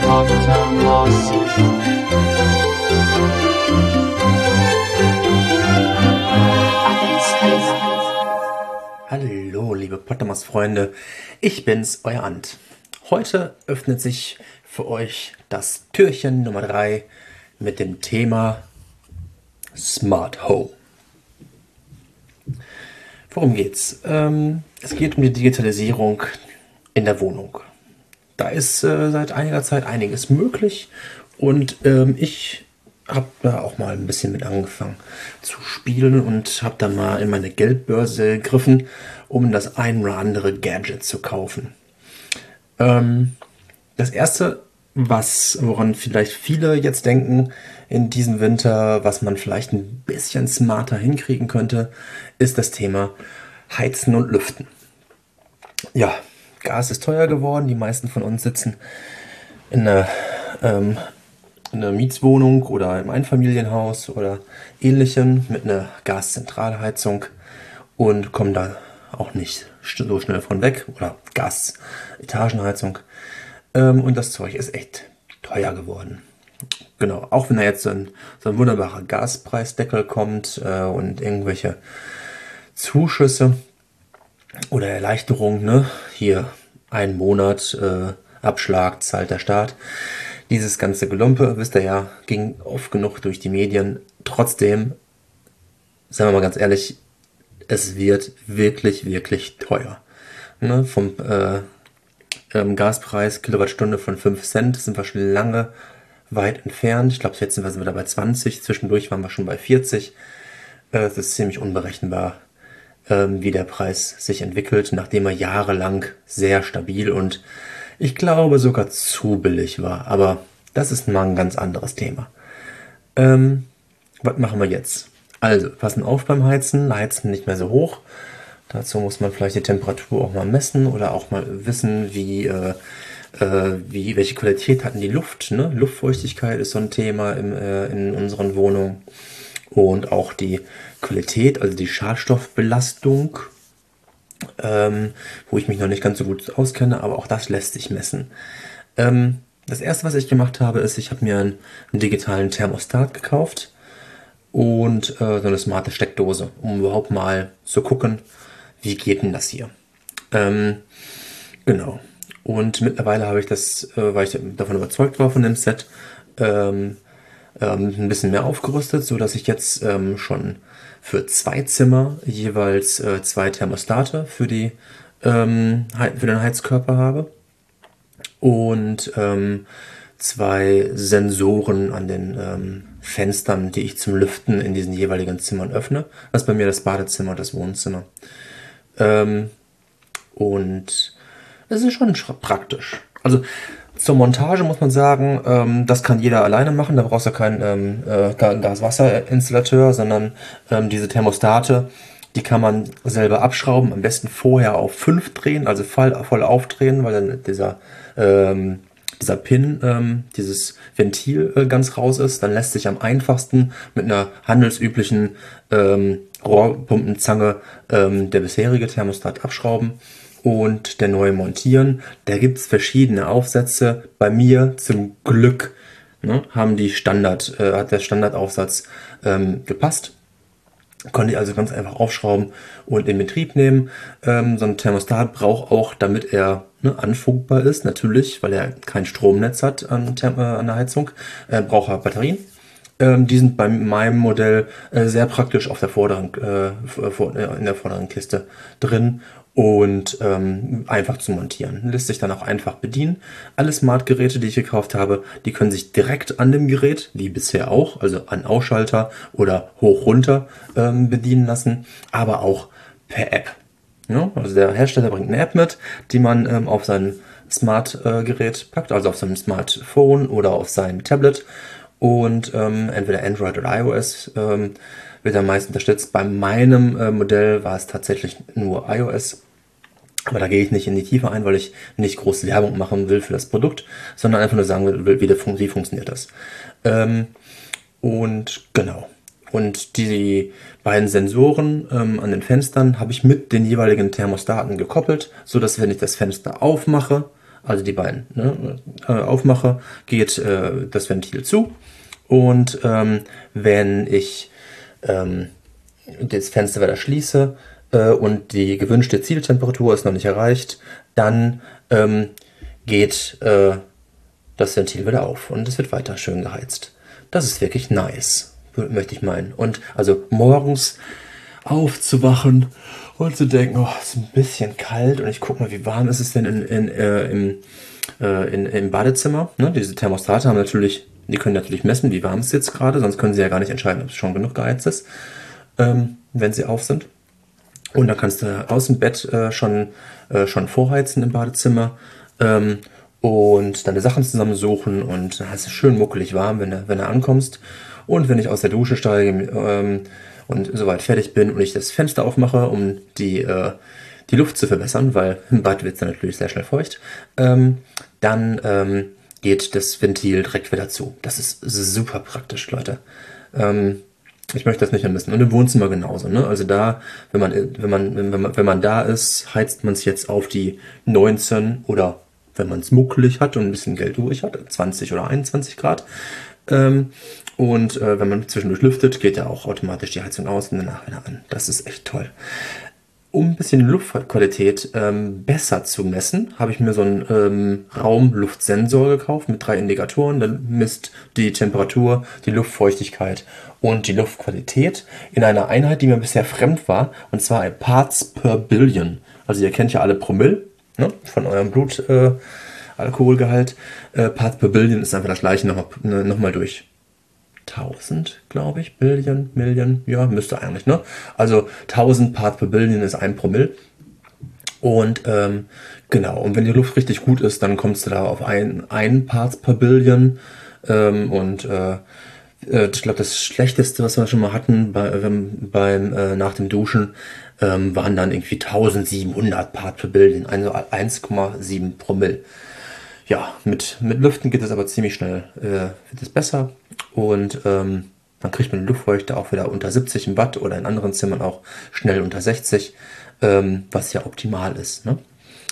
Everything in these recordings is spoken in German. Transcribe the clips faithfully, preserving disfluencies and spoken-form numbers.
Hallo, liebe Pottermos-Freunde, ich bin's, euer Ant. Heute öffnet sich für euch das Türchen Nummer drei mit dem Thema Smart Home. Worum geht's? Ähm, es geht um die Digitalisierung in der Wohnung. Da ist äh, seit einiger Zeit einiges möglich und ähm, ich habe da auch mal ein bisschen mit angefangen zu spielen und habe dann mal in meine Geldbörse gegriffen, um das ein oder andere Gadget zu kaufen. Ähm, das erste, was, woran vielleicht viele jetzt denken in diesem Winter, was man vielleicht ein bisschen smarter hinkriegen könnte, ist das Thema Heizen und Lüften. Ja, Gas ist teuer geworden. Die meisten von uns sitzen in einer, ähm, in einer Mietswohnung oder im Einfamilienhaus oder ähnlichem mit einer Gaszentralheizung und kommen da auch nicht so schnell von weg. Oder Gas-Etagenheizung. Ähm, und das Zeug ist echt teuer geworden. Genau, auch wenn da jetzt so ein, so ein wunderbarer Gaspreisdeckel kommt äh, und irgendwelche Zuschüsse oder Erleichterungen, ne? Hier ein Monat äh, Abschlag zahlt der Staat. Dieses ganze Gelumpe, wisst ihr ja, ging oft genug durch die Medien. Trotzdem, sagen wir mal ganz ehrlich, es wird wirklich, wirklich teuer. Ne? Vom äh, ähm, Gaspreis Kilowattstunde von fünf Cent sind wir schon lange weit entfernt. Ich glaube, jetzt sind wir wieder bei zwanzig. Zwischendurch waren wir schon bei vierzig. Äh, es ist ziemlich unberechenbar, ähm, wie der Preis sich entwickelt, nachdem er jahrelang sehr stabil und ich glaube sogar zu billig war. Aber das ist mal ein ganz anderes Thema. Ähm, was machen wir jetzt? Also, passen auf beim Heizen. Heizen nicht mehr so hoch. Dazu muss man vielleicht die Temperatur auch mal messen oder auch mal wissen, wie, äh, äh, wie welche Qualität hat denn die Luft. Ne? Luftfeuchtigkeit ist so ein Thema im, äh, in unseren Wohnungen. Und auch die Qualität, also die Schadstoffbelastung, ähm, wo ich mich noch nicht ganz so gut auskenne, aber auch das lässt sich messen. Ähm, das erste, was ich gemacht habe, ist, ich habe mir einen, einen digitalen Thermostat gekauft und äh, so eine smarte Steckdose, um überhaupt mal zu gucken, wie geht denn das hier. Ähm, genau. Und mittlerweile habe ich das, äh, weil ich davon überzeugt war von dem Set, ähm, ähm, ein bisschen mehr aufgerüstet, so dass ich jetzt ähm, schon für zwei Zimmer jeweils äh, zwei Thermostate für die ähm, für den Heizkörper habe und ähm, zwei Sensoren an den ähm, Fenstern, die ich zum Lüften in diesen jeweiligen Zimmern öffne. Das ist bei mir das Badezimmer und das Wohnzimmer. Ähm, und es ist schon praktisch. Also zur Montage muss man sagen, ähm, das kann jeder alleine machen. Da brauchst du keinen ähm, äh, Gas-Wasser-Installateur, sondern ähm, diese Thermostate, die kann man selber abschrauben. Am besten vorher auf fünf drehen, also voll, voll aufdrehen, weil dann dieser, ähm, dieser Pin, ähm, dieses Ventil äh, ganz raus ist. Dann lässt sich am einfachsten mit einer handelsüblichen ähm, Rohrpumpenzange ähm, der bisherige Thermostat abschrauben und der neue montieren. Da gibt es verschiedene Aufsätze. Bei mir zum Glück ne, haben die Standard, äh, hat der Standardaufsatz ähm, gepasst. Konnte ich also ganz einfach aufschrauben und in Betrieb nehmen. Ähm, so ein Thermostat braucht auch, damit er ne, anfunkbar ist, natürlich, weil er kein Stromnetz hat an, äh, an der Heizung, äh, braucht er Batterien. Ähm, die sind bei meinem Modell äh, sehr praktisch auf der vorderen, äh, vor, äh, in der vorderen Kiste drin und ähm, einfach zu montieren. Lässt sich dann auch einfach bedienen. Alle Smart-Geräte, die ich gekauft habe, die können sich direkt an dem Gerät, wie bisher auch, also an Ausschalter oder hoch-runter ähm, bedienen lassen, aber auch per App. Ja, also der Hersteller bringt eine App mit, die man ähm, auf sein Smart-Gerät packt, also auf sein Smartphone oder auf sein Tablet. Und ähm, entweder Android oder iOS ähm, wird am meisten unterstützt. Bei meinem äh, Modell war es tatsächlich nur iOS. Aber da gehe ich nicht in die Tiefe ein, weil ich nicht große Werbung machen will für das Produkt, sondern einfach nur sagen will, wie, der, wie funktioniert das. Ähm, und genau. Und die beiden Sensoren ähm, an den Fenstern habe ich mit den jeweiligen Thermostaten gekoppelt, so dass wenn ich das Fenster aufmache, also die beiden, ne, äh, aufmache, geht äh, das Ventil zu. Und ähm, wenn ich ähm, das Fenster wieder schließe äh, und die gewünschte Zieltemperatur ist noch nicht erreicht, dann ähm, geht äh, das Ventil wieder auf und es wird weiter schön geheizt. Das ist wirklich nice, möchte ich meinen. Und also morgens aufzuwachen und zu denken, oh, es ist ein bisschen kalt und ich gucke mal, wie warm ist es denn in, in, äh, im, äh, in, im Badezimmer. Ne? Diese Thermostate haben natürlich, die können natürlich messen, wie warm es ist jetzt gerade, sonst können sie ja gar nicht entscheiden, ob es schon genug geheizt ist, ähm, wenn sie auf sind. Und dann kannst du aus dem Bett äh, schon, äh, schon vorheizen im Badezimmer ähm, und deine Sachen zusammensuchen und dann hast du schön muckelig warm, wenn du, wenn du ankommst. Und wenn ich aus der Dusche steige ähm, und soweit fertig bin und ich das Fenster aufmache, um die, äh, die Luft zu verbessern, weil im Bad wird es dann natürlich sehr schnell feucht, ähm, dann ähm, geht das Ventil direkt wieder zu. Das ist super praktisch, Leute. Ähm, Ich möchte das nicht mehr missen. Und im Wohnzimmer genauso. Ne? Also da, wenn man, wenn, man, wenn, man, wenn man da ist, heizt man es jetzt auf die neunzehn oder wenn man es muckelig hat und ein bisschen Geld übrig hat, zwanzig oder einundzwanzig Grad. Ähm, und äh, wenn man zwischendurch lüftet, geht ja auch automatisch die Heizung aus und danach wieder an. Das ist echt toll. Um ein bisschen die Luftqualität ähm, besser zu messen, habe ich mir so einen ähm, Raumluftsensor gekauft mit drei Indikatoren. Der misst die Temperatur, die Luftfeuchtigkeit und die Luftqualität in einer Einheit, die mir bisher fremd war, und zwar ein Parts per Billion. Also ihr kennt ja alle Promille, ne, von eurem Blutalkoholgehalt. Äh, äh, Parts per Billion ist einfach das gleiche nochmal ne, noch mal durch tausend, glaube ich, Billion, Million, ja, müsste eigentlich, ne? Also tausend Parts per Billion ist ein Promille. Und ähm, genau, und wenn die Luft richtig gut ist, dann kommst du da auf ein, ein Parts per Billion. Ähm, und äh, ich glaube, das Schlechteste, was wir schon mal hatten bei, ähm, beim äh, nach dem Duschen, ähm, waren dann irgendwie tausendsiebenhundert Parts per Billion, also eins Komma sieben Promille. Ja, mit, mit Lüften geht es aber ziemlich schnell, äh, wird es besser und ähm, dann kriegt man die Luftfeuchte auch wieder unter siebzig im Bad oder in anderen Zimmern auch schnell unter sechzig, ähm, was ja optimal ist. Ne?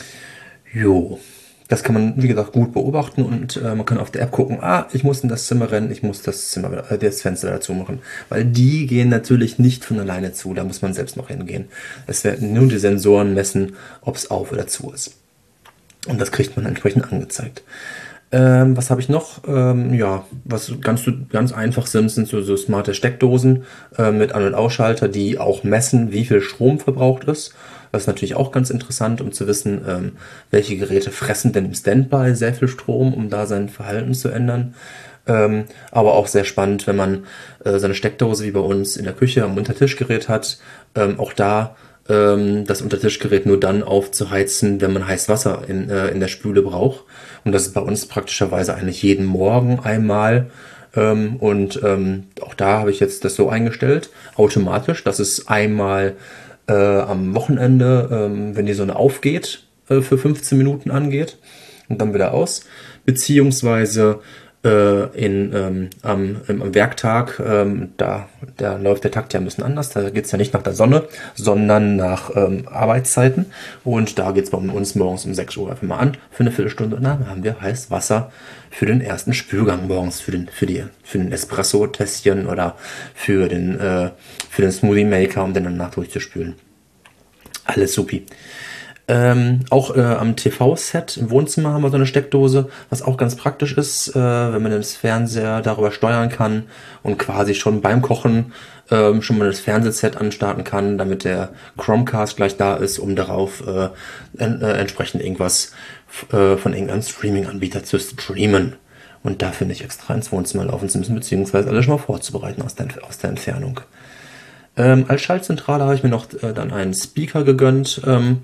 Jo, das kann man, wie gesagt, gut beobachten und äh, man kann auf der App gucken, ah, ich muss in das Zimmer rennen, ich muss das Zimmer, äh, das Fenster dazu machen, weil die gehen natürlich nicht von alleine zu, da muss man selbst noch hingehen. Es werden nur die Sensoren messen, ob es auf oder zu ist. Und das kriegt man entsprechend angezeigt. Ähm, was habe ich noch? Ähm, ja, was ganz, ganz einfach sind, sind so, so smarte Steckdosen äh, mit An- und Ausschalter, die auch messen, wie viel Strom verbraucht ist. Das ist natürlich auch ganz interessant, um zu wissen, ähm, welche Geräte fressen denn im Standby sehr viel Strom, um da sein Verhalten zu ändern. Ähm, aber auch sehr spannend, wenn man äh, so eine Steckdose wie bei uns in der Küche am Untertischgerät hat. Ähm, auch da das Untertischgerät nur dann aufzuheizen, wenn man heißes Wasser in, äh, in der Spüle braucht. Und das ist bei uns praktischerweise eigentlich jeden Morgen einmal. Ähm, und ähm, auch da habe ich jetzt das so eingestellt, automatisch, dass es einmal äh, am Wochenende, ähm, wenn die Sonne aufgeht, äh, für fünfzehn Minuten angeht und dann wieder aus. Beziehungsweise äh, in, ähm, am, am Werktag, ähm, da, da läuft der Takt ja ein bisschen anders. Da geht es ja nicht nach der Sonne, sondern nach ähm, Arbeitszeiten. Und da geht es bei uns morgens um sechs Uhr einfach mal an für eine Viertelstunde. Und dann haben wir heißes Wasser für den ersten Spülgang morgens, für den, für die, für den Espresso-Tässchen oder für den, äh, für den Smoothie Maker, um den danach durchzuspülen. Alles supi. Ähm, auch äh, am T V-Set im Wohnzimmer haben wir so eine Steckdose, was auch ganz praktisch ist, äh, wenn man das Fernseher darüber steuern kann und quasi schon beim Kochen ähm, schon mal das Fernsehset anstarten kann, damit der Chromecast gleich da ist, um darauf äh, en äh, entsprechend irgendwas äh, von irgendeinem Streaming-Anbieter zu streamen. Und dafür nicht extra ins Wohnzimmer laufen zu müssen, beziehungsweise alles schon mal vorzubereiten aus der, aus der Entfernung. Ähm, als Schaltzentrale habe ich mir noch äh, dann einen Speaker gegönnt, ähm,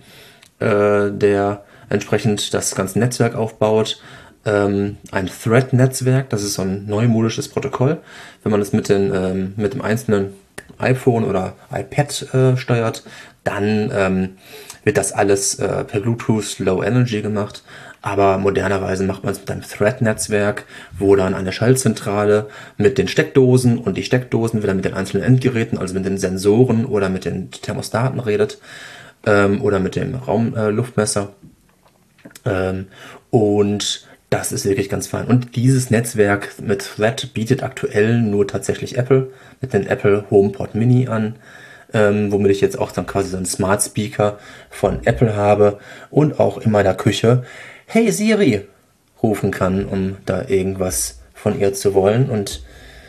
der entsprechend das ganze Netzwerk aufbaut. Ähm, ein Thread-Netzwerk, das ist so ein neumodisches Protokoll. Wenn man es mit, den, ähm, mit dem einzelnen iPhone oder iPad äh, steuert, dann ähm, wird das alles äh, per Bluetooth Low Energy gemacht. Aber modernerweise macht man es mit einem Thread-Netzwerk, wo dann eine Schaltzentrale mit den Steckdosen und die Steckdosen wieder mit den einzelnen Endgeräten, also mit den Sensoren oder mit den Thermostaten redet. Oder mit dem Raumluftmesser. Ähm, und das ist wirklich ganz fein. Und dieses Netzwerk mit Thread bietet aktuell nur tatsächlich Apple mit dem Apple HomePod Mini an, ähm, womit ich jetzt auch dann quasi so einen Smart Speaker von Apple habe und auch in meiner Küche Hey Siri rufen kann, um da irgendwas von ihr zu wollen. Und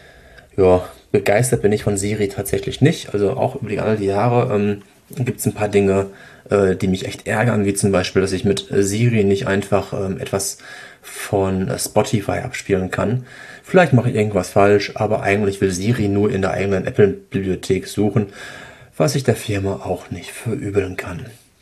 ja, begeistert bin ich von Siri tatsächlich nicht. Also auch über die, all die Jahre ähm, gibt es ein paar Dinge, äh, die mich echt ärgern, wie zum Beispiel, dass ich mit Siri nicht einfach ähm, etwas von äh, Spotify abspielen kann. Vielleicht mache ich irgendwas falsch, aber eigentlich will Siri nur in der eigenen Apple-Bibliothek suchen, was ich der Firma auch nicht verübeln kann.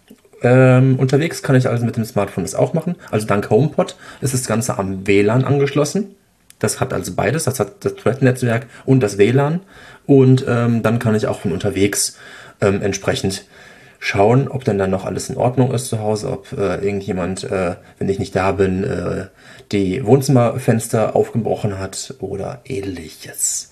Ähm, unterwegs kann ich also mit dem Smartphone das auch machen. Also dank HomePod ist das Ganze am W L A N angeschlossen. Das hat also beides, das hat das Thread-Netzwerk und das W L A N. Und ähm, dann kann ich auch von unterwegs ähm, entsprechend schauen, ob denn dann noch alles in Ordnung ist zu Hause, ob äh, irgendjemand, äh, wenn ich nicht da bin, äh, die Wohnzimmerfenster aufgebrochen hat oder ähnliches.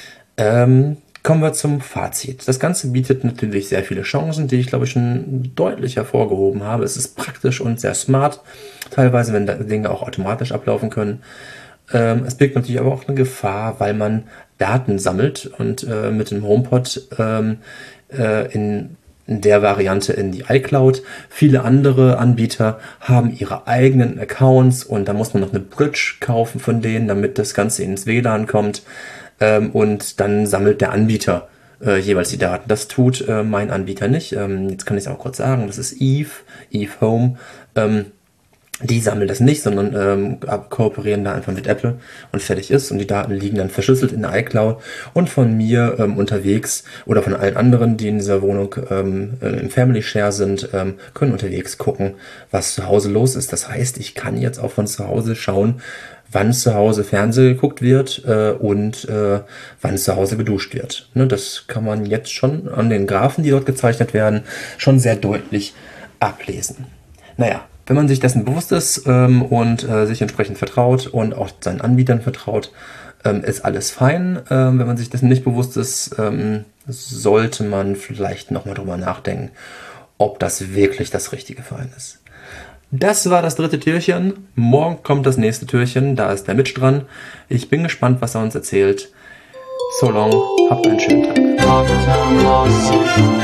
Ähm, kommen wir zum Fazit. Das Ganze bietet natürlich sehr viele Chancen, die ich glaube ich schon deutlich hervorgehoben habe. Es ist praktisch und sehr smart, teilweise wenn da Dinge auch automatisch ablaufen können. Ähm, es birgt natürlich aber auch eine Gefahr, weil man Daten sammelt und äh, mit dem HomePod ähm, äh, in, in der Variante in die iCloud. Viele andere Anbieter haben ihre eigenen Accounts und da muss man noch eine Bridge kaufen von denen, damit das Ganze ins W L A N kommt. Ähm, und dann sammelt der Anbieter äh, jeweils die Daten. Das tut äh, mein Anbieter nicht. Ähm, jetzt kann ich es auch kurz sagen, das ist Eve, Eve Home. Ähm, Die sammeln das nicht, sondern ähm, kooperieren da einfach mit Apple und fertig ist. Und die Daten liegen dann verschlüsselt in der iCloud und von mir ähm, unterwegs oder von allen anderen, die in dieser Wohnung ähm, im Family Share sind, ähm, können unterwegs gucken, was zu Hause los ist. Das heißt, ich kann jetzt auch von zu Hause schauen, wann zu Hause Fernsehen geguckt wird äh, und äh, wann zu Hause geduscht wird. Ne, das kann man jetzt schon an den Graphen, die dort gezeichnet werden, schon sehr deutlich ablesen. Naja, wenn man sich dessen bewusst ist ähm, und äh, sich entsprechend vertraut und auch seinen Anbietern vertraut, ähm, ist alles fein. Ähm, wenn man sich dessen nicht bewusst ist, ähm, sollte man vielleicht nochmal drüber nachdenken, ob das wirklich das Richtige für einen ist. Das war das dritte Türchen. Morgen kommt das nächste Türchen. Da ist der Mitch dran. Ich bin gespannt, was er uns erzählt. So long, habt einen schönen Tag.